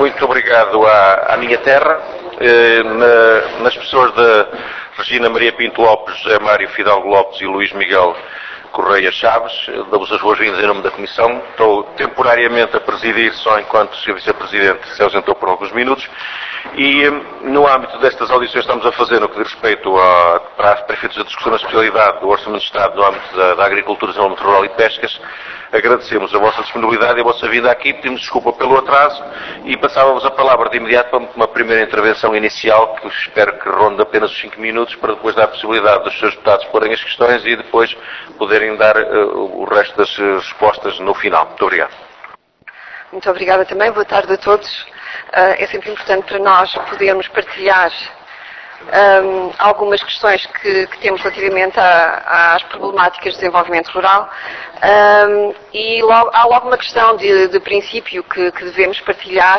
muito obrigado à minha terra, nas pessoas de Regina Maria Pinto Lopes, José Mário Fidalgo Lopes e Luís Miguel Correia Chaves. Damos as boas-vindas em nome da Comissão. Estou temporariamente a presidir só enquanto o Sr. Vice-Presidente se ausentou por alguns minutos. E no âmbito destas audições estamos a fazer no que diz respeito para efeitos da discussão na especialidade do Orçamento de Estado no âmbito da Agricultura, Desenvolvimento Rural e Pescas. Agradecemos a vossa disponibilidade e a vossa vinda aqui, pedimos desculpa pelo atraso e passávamos a palavra de imediato para uma primeira intervenção inicial, que eu espero que ronde apenas os 5 minutos, para depois dar a possibilidade dos seus deputados porem as questões e depois poderem dar o resto das respostas no final. Muito obrigado. Muito obrigada também. Boa tarde a todos. É sempre importante para nós podermos partilhar algumas questões que temos relativamente às problemáticas de desenvolvimento rural e há logo uma questão de princípio que devemos partilhar,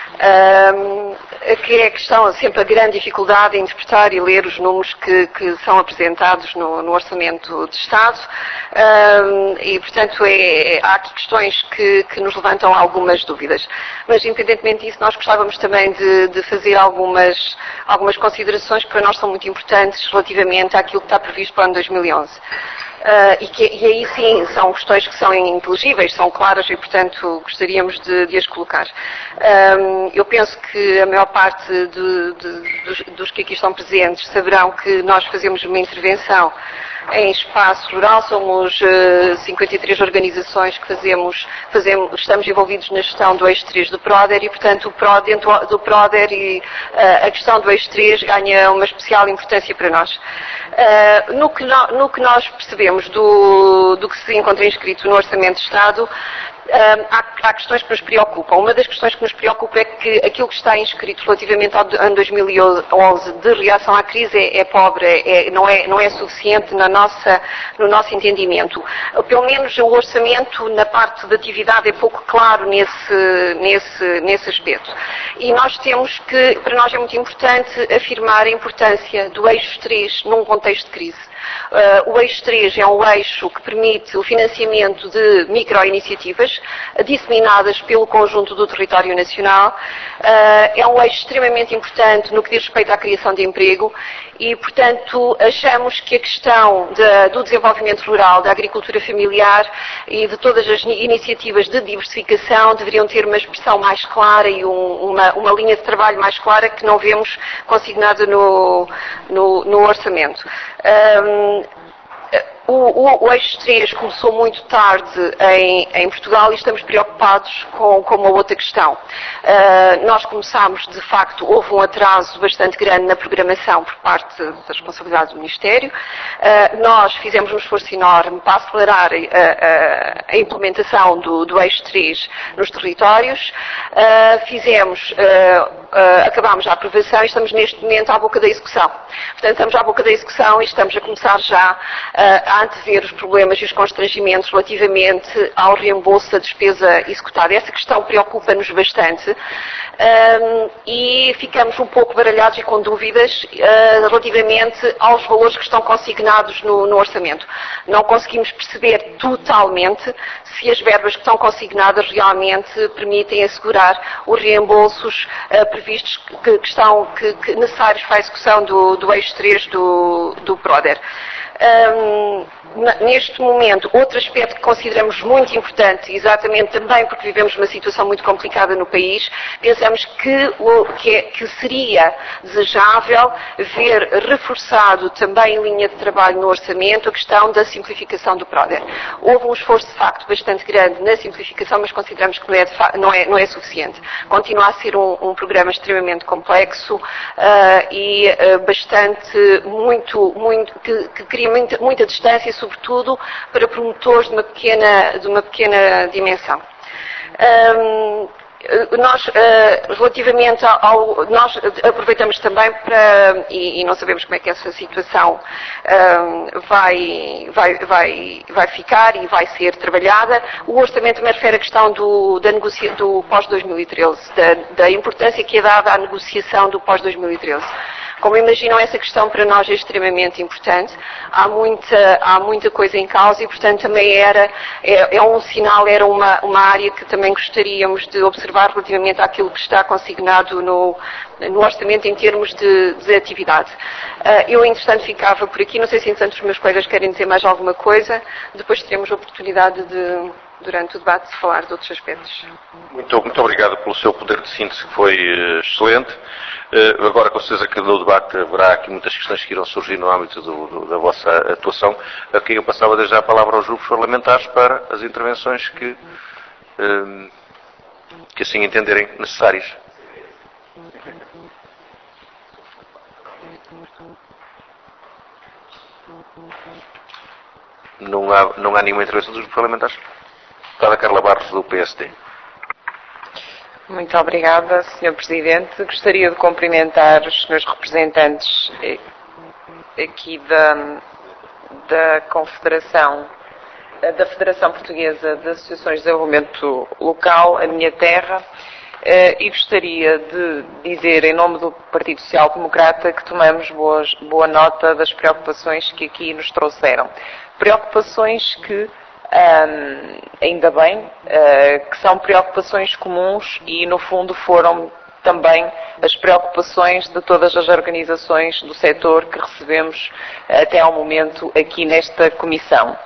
que é a questão, sempre a grande dificuldade em interpretar e ler os números que são apresentados no Orçamento de Estado e, portanto, há aqui questões que nos levantam algumas dúvidas. Mas, independentemente disso, nós gostávamos também de fazer algumas considerações que para nós são muito importantes relativamente àquilo que está previsto para o ano 2011. E aí sim são questões que são inteligíveis, são claras e, portanto, gostaríamos de as colocar. Eu penso que a maior parte dos que aqui estão presentes saberão que nós fazemos uma intervenção em espaço rural, somos 53 organizações que estamos envolvidos na gestão do eixo 3 do PRODER e, portanto, dentro do PRODER e a questão do eixo 3 ganha uma especial importância para nós. No que nós percebemos do que se encontra inscrito no Orçamento de Estado, há questões que nos preocupam. Uma das questões que nos preocupa é que aquilo que está inscrito relativamente ao ano 2011 de reação à crise é pobre, não é suficiente no nosso entendimento. Pelo menos o orçamento na parte de atividade é pouco claro nesse aspecto. E nós temos que, para nós é muito importante afirmar a importância do eixo 3 num contexto de crise. O eixo 3 é um eixo que permite o financiamento de microiniciativas disseminadas pelo conjunto do território nacional. É um eixo extremamente importante no que diz respeito à criação de emprego e, portanto, achamos que a questão do desenvolvimento rural, da agricultura familiar e de todas as iniciativas de diversificação deveriam ter uma expressão mais clara e uma linha de trabalho mais clara que não vemos consignada no orçamento. O eixo 3 começou muito tarde em Portugal e estamos preocupados com uma outra questão. Nós começámos, de facto, houve um atraso bastante grande na programação por parte da responsabilidade do Ministério. Nós fizemos um esforço enorme para acelerar a implementação do eixo 3 nos territórios. Acabámos a aprovação e estamos neste momento à boca da execução. Portanto, estamos à boca da execução e estamos a começar já a antever os problemas e os constrangimentos relativamente ao reembolso da despesa executada. Essa questão preocupa-nos bastante e ficamos um pouco baralhados e com dúvidas relativamente aos valores que estão consignados no orçamento. Não conseguimos perceber totalmente se as verbas que estão consignadas realmente permitem assegurar os reembolsos previstos que necessários para a execução do eixo 3 do PRODER. Neste momento, outro aspecto que consideramos muito importante, exatamente também porque vivemos uma situação muito complicada no país, pensamos que seria desejável ver reforçado também em linha de trabalho no orçamento a questão da simplificação do PRODER. Houve um esforço de facto bastante grande na simplificação, mas consideramos que não é suficiente. Continua a ser um programa extremamente complexo e bastante, que cria muita distância, sobretudo para promotores de uma pequena dimensão. Nós, relativamente nós aproveitamos também e não sabemos como é que essa situação vai ficar e vai ser trabalhada. O orçamento também refere a questão do pós-2013, da importância que é dada à negociação do pós-2013. Como imaginam, essa questão para nós é extremamente importante. Há muita coisa em causa e, portanto, também é um sinal, era uma área que também gostaríamos de observar relativamente àquilo que está consignado no orçamento em termos de atividade. Eu, entretanto, ficava por aqui. Não sei se, entretanto, os meus colegas querem dizer mais alguma coisa. Depois teremos a oportunidade durante o debate, de falar de outros aspectos. Muito obrigado pelo seu poder de síntese, que foi excelente. Agora, com certeza que no debate haverá aqui muitas questões que irão surgir no âmbito da vossa atuação. A quem eu passava desde já a palavra aos grupos parlamentares para as intervenções que assim entenderem necessárias. Não há nenhuma intervenção dos grupos parlamentares? Deputada Carla Barros, do PSD. Muito obrigada, Sr. Presidente. Gostaria de cumprimentar os senhores representantes aqui da Confederação, da Federação Portuguesa de Associações de Desenvolvimento Local, a minha terra, e gostaria de dizer, em nome do Partido Social Democrata, que tomamos boa nota das preocupações que aqui nos trouxeram. Preocupações que, ainda bem, que são preocupações comuns e, no fundo, foram também as preocupações de todas as organizações do setor que recebemos até ao momento aqui nesta comissão.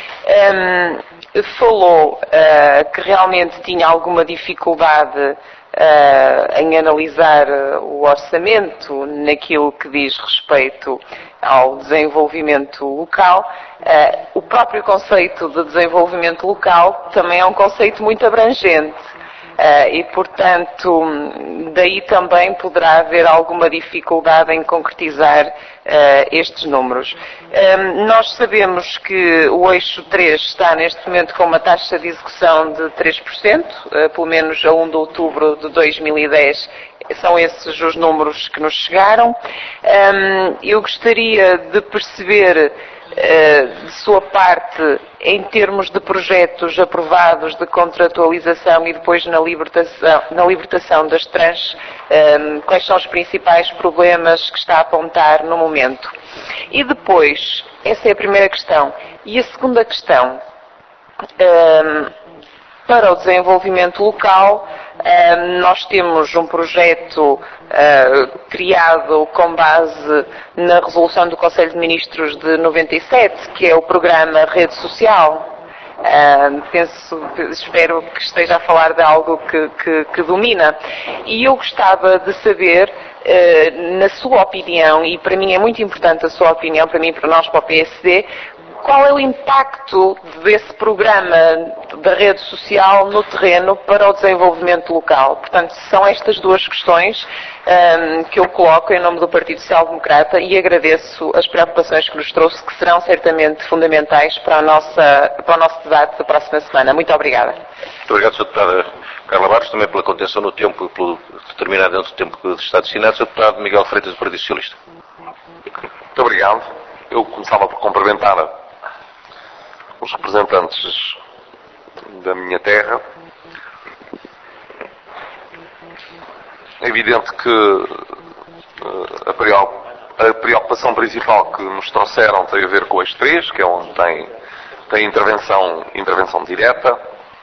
Falou que realmente tinha alguma dificuldade em analisar o orçamento naquilo que diz respeito ao desenvolvimento local. O próprio conceito de desenvolvimento local também é um conceito muito abrangente. E, portanto, daí também poderá haver alguma dificuldade em concretizar estes números. Nós sabemos que o eixo 3 está neste momento com uma taxa de execução de 3%, pelo menos a 1 de outubro de 2010, são esses os números que nos chegaram. Eu gostaria de perceber de sua parte, em termos de projetos aprovados de contratualização e depois na libertação das tranches, quais são os principais problemas que está a apontar no momento. E depois, essa é a primeira questão. E a segunda questão, para o desenvolvimento local, nós temos um projeto criado com base na resolução do Conselho de Ministros de 97, que é o programa Rede Social. Espero que esteja a falar de algo que domina. E eu gostava de saber, na sua opinião, e para mim é muito importante a sua opinião, para mim, para nós, para o PSD, qual é o impacto desse programa da rede social no terreno para o desenvolvimento local? Portanto, são estas duas questões que eu coloco em nome do Partido Social Democrata e agradeço as preocupações que nos trouxe, que serão certamente fundamentais para o nosso debate da próxima semana. Muito obrigada. Muito obrigado, Sra. Deputada Carla Barros, também pela contenção no tempo e pelo determinado dentro do tempo que está destinado. Sr. Deputado Miguel Freitas, do Partido Socialista. Muito obrigado. Eu começava por cumprimentar os representantes da minha terra. É evidente que a preocupação principal que nos trouxeram tem a ver com as três, que é onde tem intervenção direta.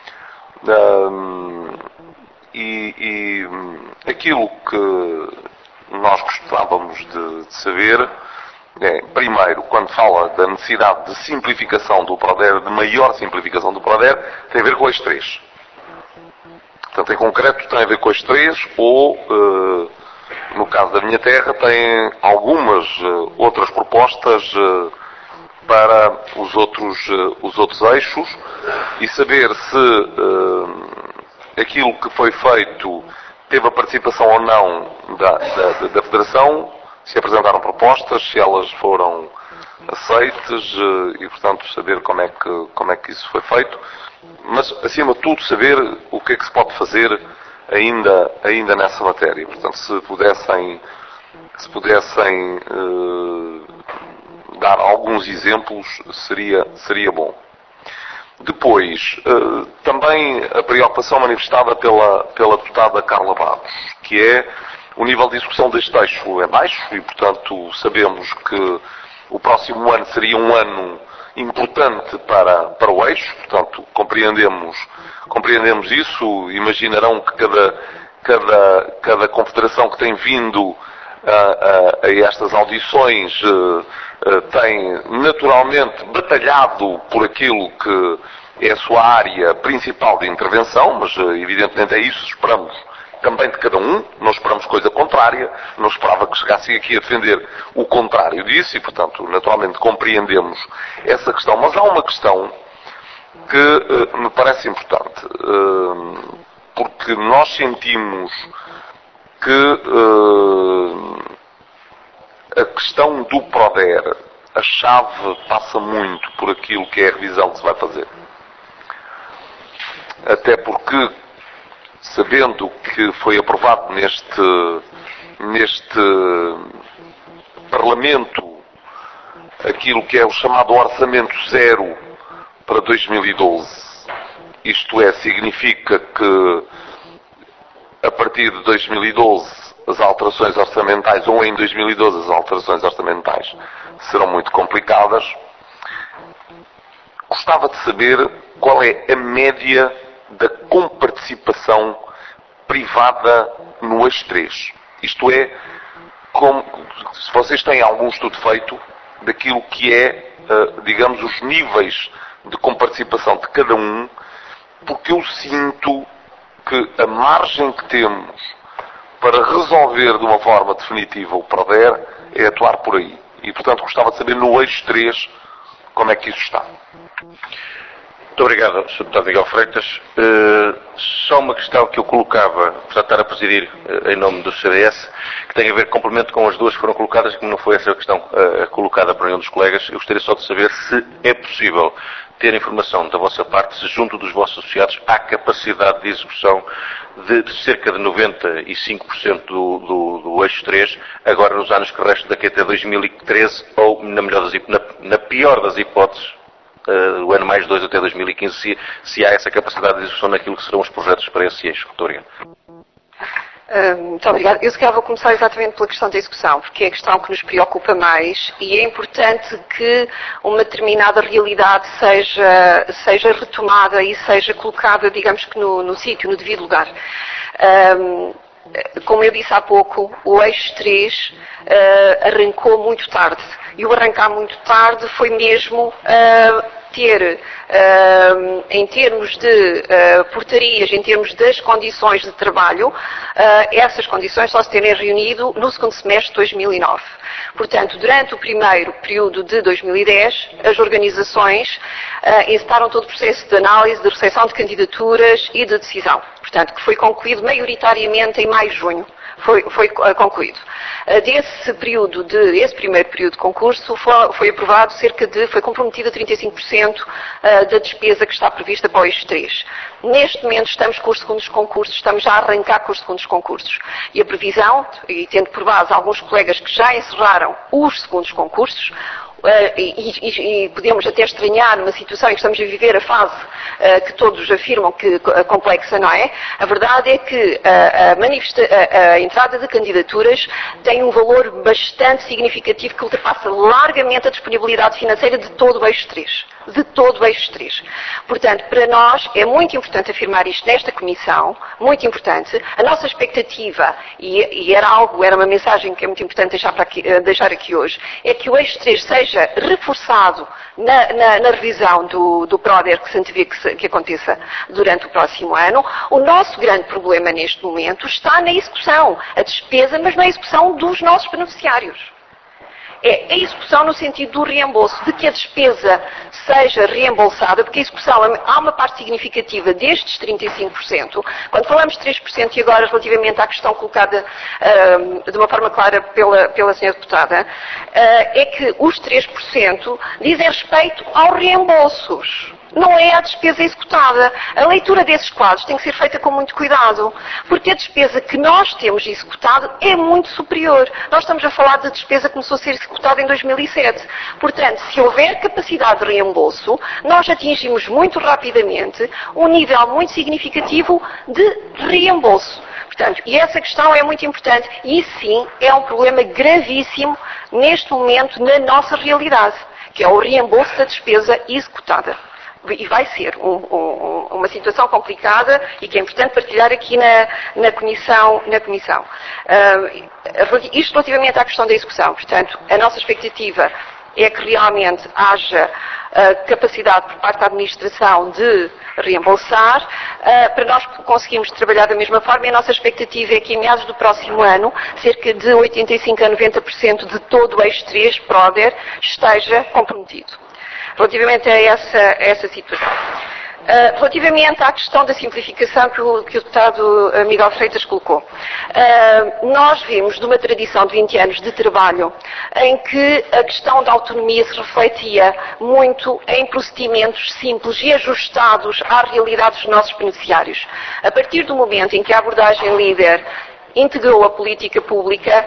E aquilo que nós gostávamos de saber primeiro, quando fala da necessidade de simplificação do PRODER, de maior simplificação do PRODER, tem a ver com as três. Portanto, em concreto, tem a ver com as três, ou, no caso da minha terra, tem algumas outras propostas para os outros eixos, e saber se aquilo que foi feito teve a participação ou não da Federação, se apresentaram propostas, se elas foram aceites e, portanto, saber como é que isso foi feito. Mas, acima de tudo, saber o que é que se pode fazer ainda nessa matéria. Portanto, se pudessem dar alguns exemplos, seria bom. Depois, também a preocupação manifestada pela deputada Carla Barros, que é o nível de execução deste eixo é baixo e, portanto, sabemos que o próximo ano seria um ano importante para o eixo, portanto, compreendemos isso, imaginarão que cada confederação que tem vindo a estas audições tem naturalmente batalhado por aquilo que é a sua área principal de intervenção, mas evidentemente é isso, esperamos também de cada um, não esperamos coisa contrária, não esperava que chegassem aqui a defender o contrário disso e, portanto, naturalmente compreendemos essa questão. Mas há uma questão que me parece importante, porque nós sentimos que a questão do PRODER, a chave passa muito por aquilo que é a revisão que se vai fazer. Até porque, sabendo que foi aprovado neste Parlamento aquilo que é o chamado Orçamento Zero para 2012, isto é, significa que a partir de 2012 as alterações orçamentais, ou em 2012 as alterações orçamentais, serão muito complicadas. Gostava de saber qual é a média da comparticipação privada no eixo 3. Isto é, se vocês têm algum estudo feito daquilo que é, digamos, os níveis de comparticipação de cada um, porque eu sinto que a margem que temos para resolver de uma forma definitiva o PRODER é atuar por aí. E, portanto, gostava de saber no eixo 3 como é que isso está. Muito obrigado, Sr. Deputado Miguel Freitas. Só uma questão que eu colocava, apesar de estar a presidir em nome do CDS, que tem a ver com complemento com as duas que foram colocadas, que não foi essa a questão colocada por nenhum dos colegas. Eu gostaria só de saber se é possível ter informação da vossa parte, se junto dos vossos associados há capacidade de execução de cerca de 95% do eixo 3, agora nos anos que restam daqui até 2013, ou, na pior das hipóteses, o ano mais 2 até 2015, se há essa capacidade de execução naquilo que serão os projetos para esse eixo. Muito obrigado. Muito obrigada. Eu se calhar vou começar exatamente pela questão da execução, porque é a questão que nos preocupa mais e é importante que uma determinada realidade seja retomada e seja colocada, digamos que no sítio, no devido lugar. Como eu disse há pouco, o eixo 3 arrancou muito tarde. E o arrancar muito tarde foi mesmo ter, em termos de portarias, em termos das condições de trabalho, essas condições só se terem reunido no segundo semestre de 2009. Portanto, durante o primeiro período de 2010, as organizações encetaram todo o processo de análise, de recepção de candidaturas e de decisão. Portanto, que foi concluído maioritariamente em maio e junho. Foi concluído. Esse primeiro período de concurso foi aprovado foi comprometido a 35% da despesa que está prevista para o eixo 3. Neste momento estamos com os segundos concursos, estamos já a arrancar com os segundos concursos. E a previsão, e tendo por base alguns colegas que já encerraram os segundos concursos, e podemos até estranhar uma situação em que estamos a viver a fase que todos afirmam que complexa, não é? A verdade é que a entrada de candidaturas tem um valor bastante significativo que ultrapassa largamente a disponibilidade financeira de todo o eixo 3. De todo o eixo 3. Portanto, para nós é muito importante afirmar isto nesta comissão, muito importante. A nossa expectativa, e era uma mensagem que é muito importante deixar aqui hoje, é que o eixo 3 seja reforçado na revisão do PRODER que se antevê que aconteça durante o próximo ano. O nosso grande problema neste momento está na execução, a despesa, mas na execução dos nossos beneficiários. É a execução no sentido do reembolso, de que a despesa seja reembolsada, porque a execução, há uma parte significativa destes 35%, quando falamos de 3% e agora relativamente à questão colocada de uma forma clara pela senhora deputada, é que os 3% dizem respeito aos reembolsos. Não é a despesa executada. A leitura desses quadros tem que ser feita com muito cuidado, porque a despesa que nós temos executado é muito superior. Nós estamos a falar de despesa que começou a ser executada em 2007. Portanto, se houver capacidade de reembolso, nós atingimos muito rapidamente um nível muito significativo de reembolso. Portanto, e essa questão é muito importante e sim é um problema gravíssimo neste momento na nossa realidade, que é o reembolso da despesa executada. E vai ser uma situação complicada e que é importante partilhar aqui na Comissão. Isto relativamente à questão da execução. Portanto, a nossa expectativa é que realmente haja capacidade por parte da administração de reembolsar. Para nós conseguimos trabalhar da mesma forma e a nossa expectativa é que em meados do próximo ano, cerca de 85% a 90% de todo o eixo 3 PRODER esteja comprometido. Relativamente a essa situação. Relativamente à questão da simplificação que o deputado Miguel Freitas colocou. Nós vimos de uma tradição de 20 anos de trabalho em que a questão da autonomia se refletia muito em procedimentos simples e ajustados à realidade dos nossos beneficiários. A partir do momento em que a abordagem líder integrou a política pública,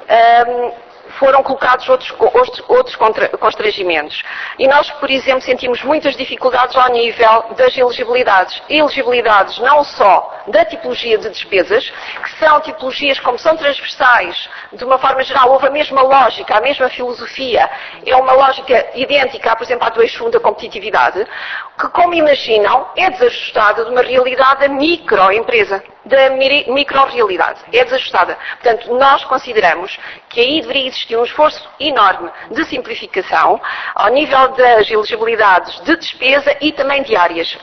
foram colocados outros constrangimentos. E nós, por exemplo, sentimos muitas dificuldades ao nível das elegibilidades. Elegibilidades não só da tipologia de despesas, que são tipologias como são transversais, de uma forma geral, houve a mesma lógica, a mesma filosofia, é uma lógica idêntica, por exemplo, à do eixo 1 da competitividade, que, como imaginam, é desajustada de uma realidade da microempresa, da micro-realidade. É desajustada. Portanto, nós consideramos que aí deveria existir um esforço enorme de simplificação ao nível das elegibilidades de despesa e também de áreas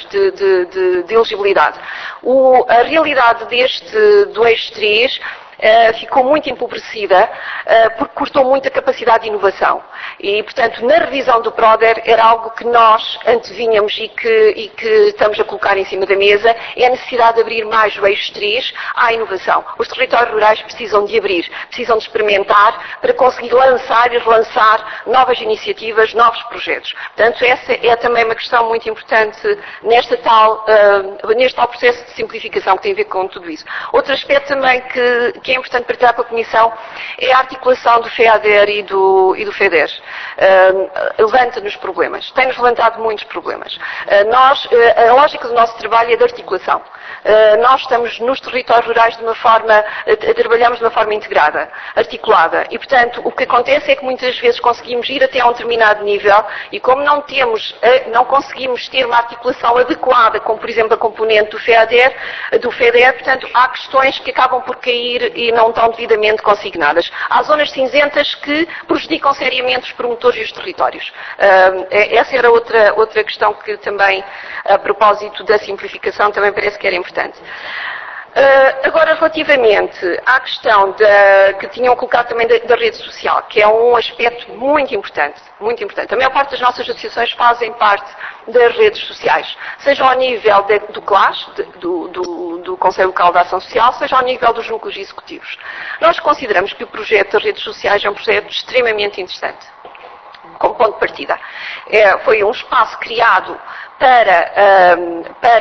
de elegibilidade. A realidade do eixo 3 ficou muito empobrecida porque cortou muito a capacidade de inovação. E, portanto, na revisão do PRODER era algo que nós antevínhamos e que estamos a colocar em cima da mesa, é a necessidade de abrir mais o eixo 3 à inovação. Os territórios rurais precisam de abrir, precisam de experimentar para conseguir lançar e relançar novas iniciativas, novos projetos. Portanto, essa é também uma questão muito importante neste tal processo de simplificação que tem a ver com tudo isso. Outro aspecto também que é importante partilhar com a Comissão é a articulação do FEADER e do FEDER. Levanta-nos problemas. Tem-nos levantado muitos problemas. A lógica do nosso trabalho é de articulação. Nós estamos nos territórios rurais trabalhamos de uma forma integrada, articulada. E, portanto, o que acontece é que muitas vezes conseguimos ir até a um determinado nível e como não conseguimos ter uma articulação adequada, como, por exemplo, a componente do FEDER, portanto, há questões que acabam por cair e não estão devidamente consignadas. Há zonas cinzentas que prejudicam seriamente os promotores e os territórios. Essa era outra questão que também, a propósito da simplificação, também parece que era importante. Agora, relativamente à questão que tinham colocado também da rede social, que é um aspecto muito importante, muito importante. A maior parte das nossas associações fazem parte das redes sociais, seja ao nível do CLAS, do Conselho Local de Ação Social, seja ao nível dos núcleos executivos. Nós consideramos que o projeto das redes sociais é um projeto extremamente interessante, como ponto de partida. Foi um espaço criado para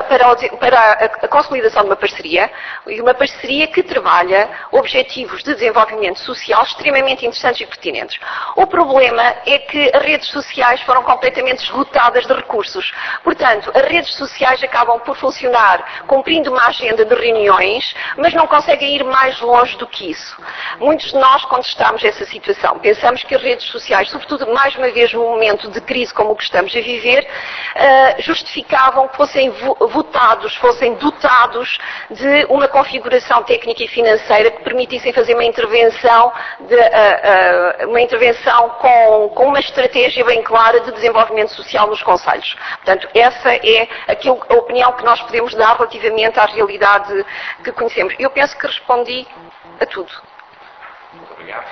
a consolidação de uma parceria, e uma parceria que trabalha objetivos de desenvolvimento social extremamente interessantes e pertinentes. O problema é que as redes sociais foram completamente esgotadas de recursos. Portanto, as redes sociais acabam por funcionar cumprindo uma agenda de reuniões, mas não conseguem ir mais longe do que isso. Muitos de nós contestamos essa situação. Pensamos que as redes sociais, sobretudo mais uma vez num momento de crise como o que estamos a viver, justificavam que fossem fossem dotados de uma configuração técnica e financeira que permitissem fazer uma intervenção com uma estratégia bem clara de desenvolvimento social nos concelhos. Portanto, essa é a opinião que nós podemos dar relativamente à realidade que conhecemos. Eu penso que respondi a tudo. Muito obrigado.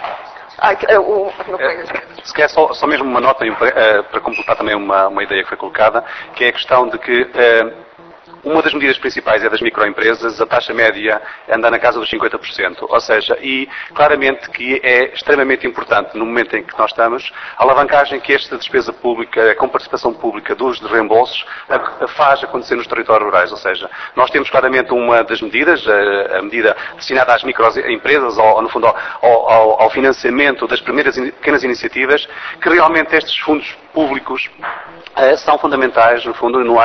Se quer só mesmo uma nota para completar também uma ideia que foi colocada, que é a questão de que uma das medidas principais é das microempresas, a taxa média anda na casa dos 50%, ou seja, e claramente que é extremamente importante no momento em que nós estamos, a alavancagem que esta despesa pública, com participação pública dos reembolsos, faz acontecer nos territórios rurais, ou seja, nós temos claramente uma das medidas, a medida destinada às microempresas, ou no fundo ao financiamento das primeiras pequenas iniciativas, que realmente estes fundos públicos são fundamentais, no fundo, no ano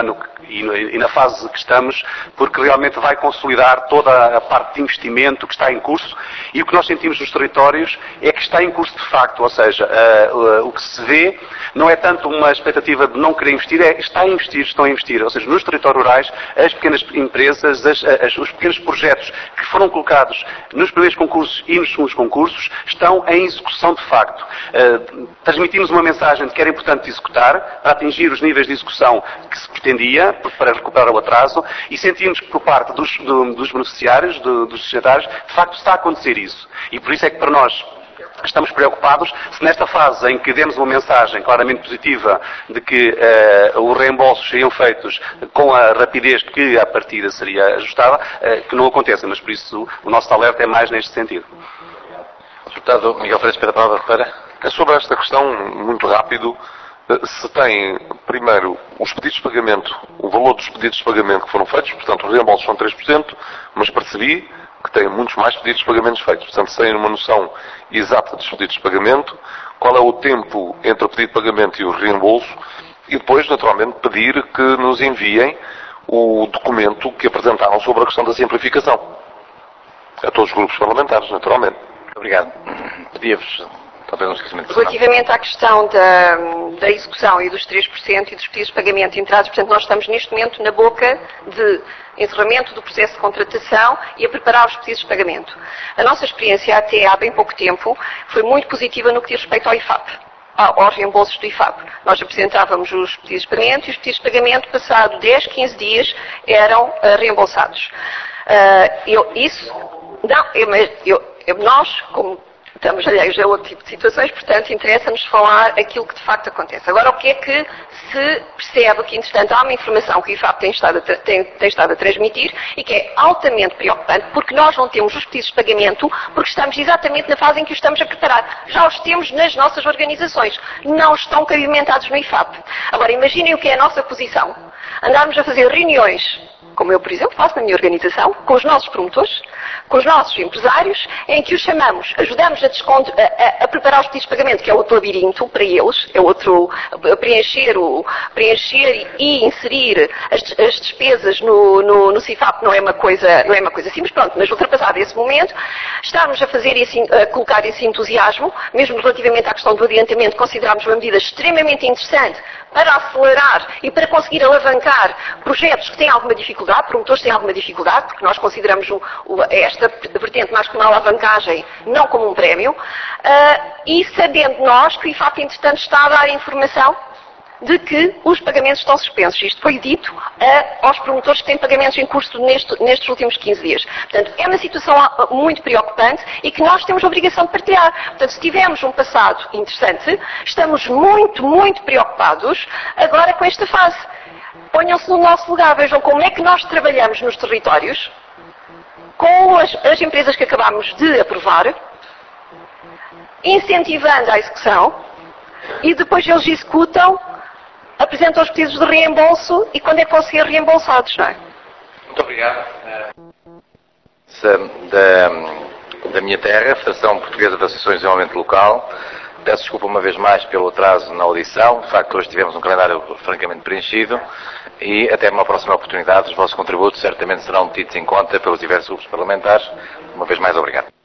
e na fase que estamos, porque realmente vai consolidar toda a parte de investimento que está em curso, e o que nós sentimos nos territórios é que está em curso de facto, ou seja, o que se vê não é tanto uma expectativa de não querer investir, estão a investir, ou seja, nos territórios rurais, as pequenas empresas, os pequenos projetos que foram colocados nos primeiros concursos e nos segundos concursos estão em execução de facto. Transmitimos uma mensagem de que era importante executar, para atingir os níveis de execução que se pretendia, para recuperar o atraso, e sentimos que por parte dos beneficiários, dos destinatários, de facto está a acontecer isso. E por isso é que para nós estamos preocupados se nesta fase em que demos uma mensagem claramente positiva de que os reembolsos seriam feitos com a rapidez que à partida seria ajustada, que não aconteça, mas por isso o nosso alerta é mais neste sentido. Deputado Miguel Freire, pede a palavra para... Sobre esta questão, muito rápido, se tem, primeiro, os pedidos de pagamento, o valor dos pedidos de pagamento que foram feitos, portanto, os reembolsos são 3%, mas percebi que tem muitos mais pedidos de pagamentos feitos. Portanto, se tem uma noção exata dos pedidos de pagamento, qual é o tempo entre o pedido de pagamento e o reembolso, e depois, naturalmente, pedir que nos enviem o documento que apresentaram sobre a questão da simplificação. A todos os grupos parlamentares, naturalmente. Obrigado. Pedia-vos talvez um esquecimento. Relativamente à questão da execução e dos 3% e dos pedidos de pagamento entrados, portanto, nós estamos neste momento na boca de encerramento do processo de contratação e a preparar os pedidos de pagamento. A nossa experiência até há bem pouco tempo foi muito positiva no que diz respeito ao IFAP, aos reembolsos do IFAP. Nós apresentávamos os pedidos de pagamento e os pedidos de pagamento, passado 10, 15 dias, eram reembolsados. Nós, como estamos alheios a outro tipo de situações, portanto, interessa-nos falar aquilo que de facto acontece. Agora, o que é que se percebe que, entretanto, há uma informação que o IFAP tem estado a transmitir e que é altamente preocupante, porque nós não temos os pedidos de pagamento, porque estamos exatamente na fase em que os estamos a preparar. Já os temos nas nossas organizações. Não estão cabimentados no IFAP. Agora, imaginem o que é a nossa posição. Andarmos a fazer reuniões, como eu, por exemplo, faço na minha organização, com os nossos promotores, com os nossos empresários, em que os chamamos, ajudamos a preparar os pedidos de pagamento, que é outro labirinto para eles, é outro preencher e inserir as despesas no CIFAP não é uma coisa simples, pronto, mas ultrapassado esse momento, estarmos a fazer a colocar esse entusiasmo, mesmo relativamente à questão do adiantamento, consideramos uma medida extremamente interessante para acelerar e para conseguir alavancar projetos que têm alguma dificuldade, promotores que têm alguma dificuldade, porque nós consideramos esta vertente mais como uma alavancagem, não como um prémio, e sabendo nós que o IFAP, entretanto, está a dar informação de que os pagamentos estão suspensos. Isto foi dito aos promotores que têm pagamentos em curso nestes últimos 15 dias. Portanto, é uma situação muito preocupante e que nós temos a obrigação de partilhar. Portanto, se tivermos um passado interessante, estamos muito, muito preocupados agora com esta fase. Ponham-se no nosso lugar, vejam como é que nós trabalhamos nos territórios, com as empresas que acabámos de aprovar, incentivando a execução, e depois eles executam, apresentam os pedidos de reembolso e quando é que vão ser reembolsados, não é? Muito obrigado. Da minha terra, a Federação Portuguesa de Associações de Desenvolvimento Local. Peço desculpa uma vez mais pelo atraso na audição. De facto, hoje tivemos um calendário francamente preenchido e até uma próxima oportunidade. Os vossos contributos certamente serão tidos em conta pelos diversos grupos parlamentares. Uma vez mais, obrigado.